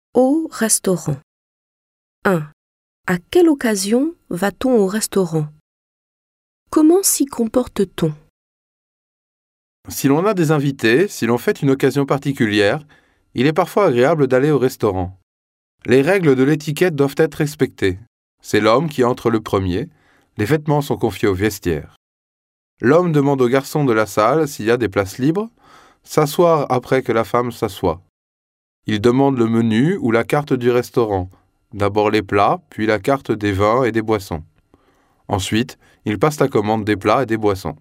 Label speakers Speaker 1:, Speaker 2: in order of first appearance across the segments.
Speaker 1: Au restaurant. 1. À quelle occasion va-t-on au restaurant? Comment s'y comporte-t-on?
Speaker 2: Si l'on a des invités, si l'on fête une occasion particulière, il est parfois agréable d'aller au restaurant. Les règles de l'étiquette doivent être respectées. C'est l'homme qui entre le premier. Les vêtements sont confiés au vestiaire. L'homme demande au garçon de la salle s'il y a des places libres, s'asseoir après que la femme s'assoie. Il demande le menu ou la carte du restaurant, d'abord les plats, puis la carte des vins et des boissons. Ensuite, il passe la commande des plats et des boissons.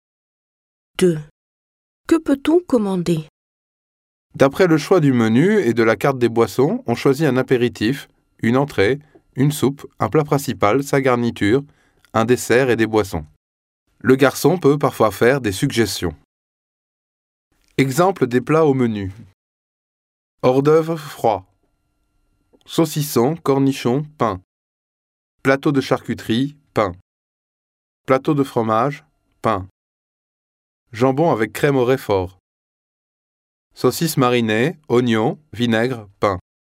Speaker 1: 2. Que peut-on commander?
Speaker 2: D'après le choix du menu et de la carte des boissons, on choisit un apéritif, une entrée, une soupe, un plat principal, sa garniture, un dessert et des boissons. Le garçon peut parfois faire des suggestions. Exemple des plats au menu. Hors d'œuvre froid. Saucisson, cornichon, pain. Plateau de charcuterie, pain. Plateau de fromage, pain. Jambon avec crème au roquefort. Saucisse marinée, oignons, vinaigre, pain.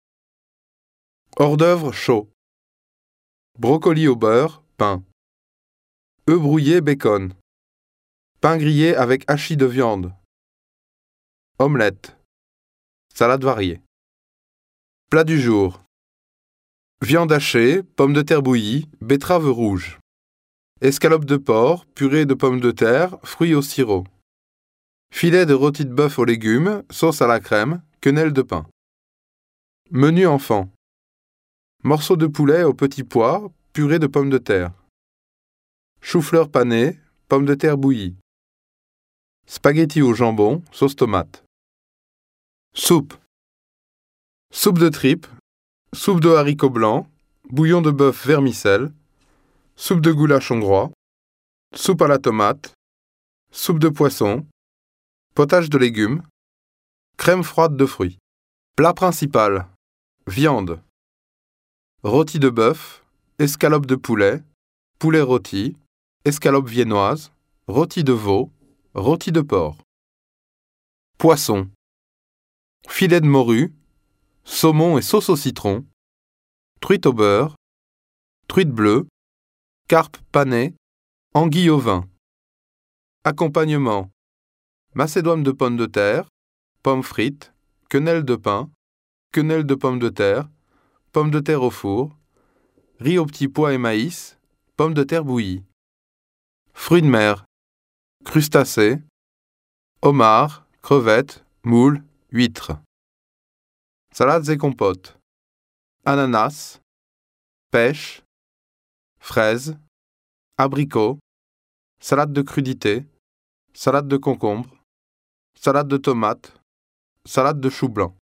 Speaker 2: Hors d'œuvre chaud. Brocoli au beurre, pain. Œufs brouillés, bacon. Pain grillé avec hachis de viande. Omelette. Salade variée. Plat du jour. Viande hachée, pommes de terre bouillies, betterave rouge. Escalope de porc, purée de pommes de terre, fruits au sirop. Filet de rôti de bœuf aux légumes, sauce à la crème, quenelle de pain. Menu enfant. Morceaux de poulet aux petits pois, purée de pommes de terre. Chou-fleur pané, pommes de terre bouillies. Spaghettis au jambon, sauce tomate. Soupe. Soupe de tripes, soupe de haricots blancs, bouillon de bœuf vermicelle, soupe de goulash hongrois, soupe à la tomate, soupe de poisson, potage de légumes, crème froide de fruits. Plat principal. Viande. Rôti de bœuf, escalope de poulet, poulet rôti, escalope viennoise, rôti de veau, rôti de porc. Poisson. Filet de morue, saumon et sauce au citron, truite au beurre, truite bleue, carpe panée, anguille au vin. Accompagnement. Macédoine de pommes de terre, pommes frites, quenelle de pain, quenelle de pommes de terre au four, riz aux petits pois et maïs, pommes de terre bouillies. Fruits de mer, crustacés, homards, crevettes, moules, huîtres. Salades et compotes. Ananas, pêche, fraises, abricots, salade de crudités, salade de concombre, salade de tomates, salade de chou blanc.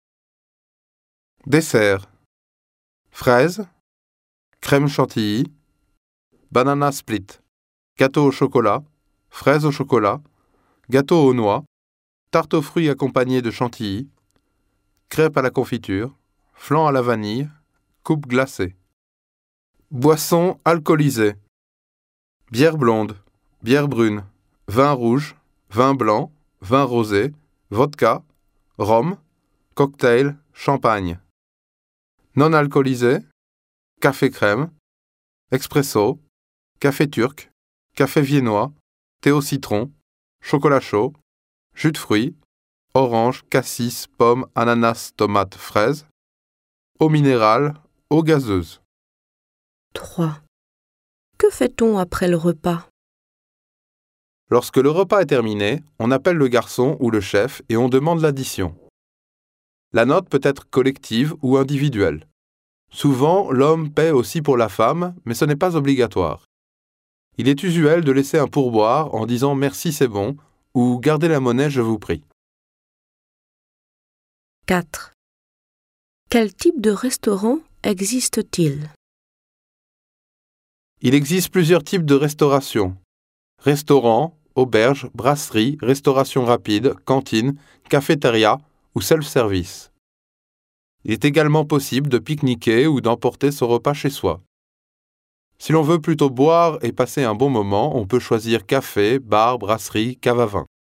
Speaker 2: Dessert. Fraises, crème chantilly, banana split, gâteau au chocolat, fraises au chocolat, gâteau aux noix, tarte aux fruits accompagnée de chantilly, crêpes à la confiture, flan à la vanille, coupe glacée. Boissons alcoolisées. Bière blonde, bière brune, vin rouge, vin blanc, vin rosé, vodka, rhum, cocktail, champagne. Non alcoolisé, café crème, expresso, café turc, café viennois, thé au citron, chocolat chaud, jus de fruits, orange, cassis, pomme, ananas, tomate, fraise, eau minérale, eau gazeuse.
Speaker 1: 3. Que fait-on après le repas?
Speaker 2: Lorsque le repas est terminé, on appelle le garçon ou le chef et on demande l'addition. La note peut être collective ou individuelle. Souvent, l'homme paie aussi pour la femme, mais ce n'est pas obligatoire. Il est usuel de laisser un pourboire en disant « merci, c'est bon » ou « gardez la monnaie, je vous prie ».
Speaker 1: 4. Quel type de restaurant existe-t-il?
Speaker 2: Il existe plusieurs types de restauration. Restaurant, auberge, brasserie, restauration rapide, cantine, cafétéria ou self-service. Il est également possible de pique-niquer ou d'emporter son repas chez soi. Si l'on veut plutôt boire et passer un bon moment, on peut choisir café, bar, brasserie, cave à vin.